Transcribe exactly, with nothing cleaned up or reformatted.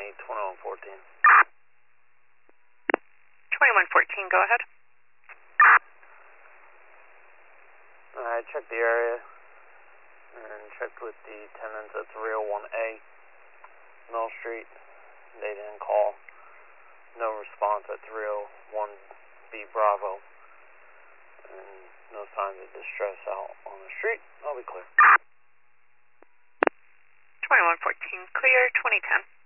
County, twenty-one fourteen. twenty-one fourteen, go ahead. I checked the area and checked with the tenants at three oh one A Mill Street. They didn't call. No response at three oh one B Bravo. And no signs of distress out on the street. I'll be clear. twenty-one fourteen, clear, twenty ten.